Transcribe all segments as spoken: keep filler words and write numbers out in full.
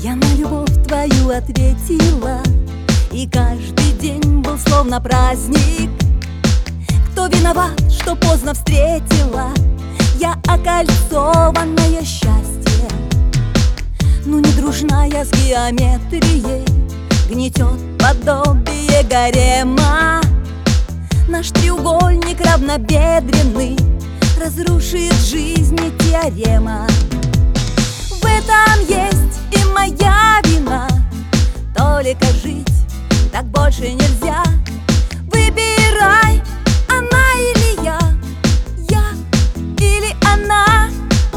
Я на любовь твою ответила, и каждый день был словно праздник. Кто виноват, что поздно встретила я окольцованное счастье? Ну не дружна я с геометрией, гнетет подобие гарема. Наш треугольник равнобедренный разрушит жизни теорема. В этом есть и моя вина, только жить так больше нельзя. Выбирай, она или я, я или она.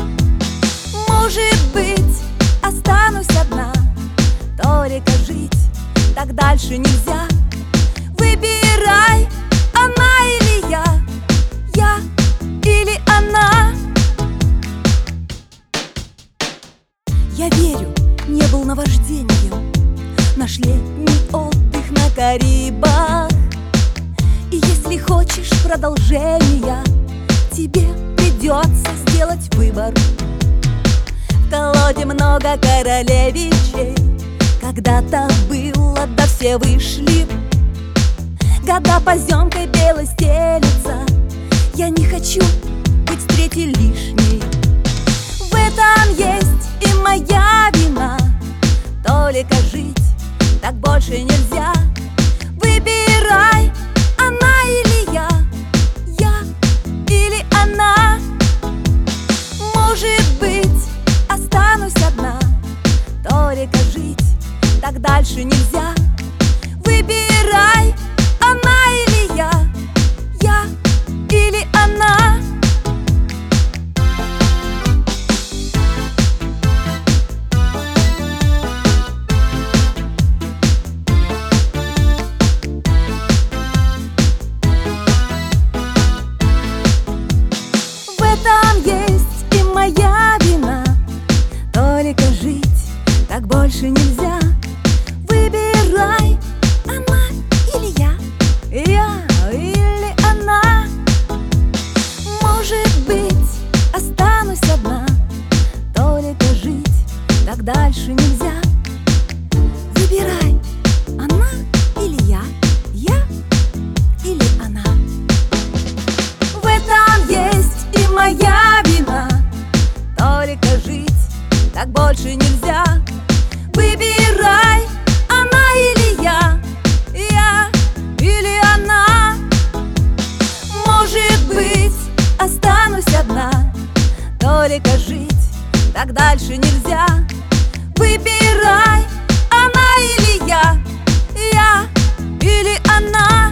Может быть, останусь одна, только жить так дальше нельзя. Выбирай, она или я, я или она. Я верю, не был наваждением наш летний отдых на Карибах. И если хочешь продолжения, тебе придется сделать выбор. В колоде много королевичей, когда-то было, да все вышли. Года поземкой белой стелется, я не хочу быть с третьей лишней. В этом есть и моя вина, только жить так больше нельзя. Выбирай, она или я, я или она. Может быть, останусь одна, только жить так дальше нельзя. Выбирай, она или я, я или она. В этом есть и моя вина, только жить так больше нельзя. Выбирай, она или я, я или она. Может быть, останусь одна, только жить так дальше нельзя. Выбирай, она или я, я или она. В этом есть и моя вина, только жить так больше нельзя. Выбирай, она или я, я или она. Может быть, останусь одна, только жить так дальше нельзя. Выбирай, она или я, я или она.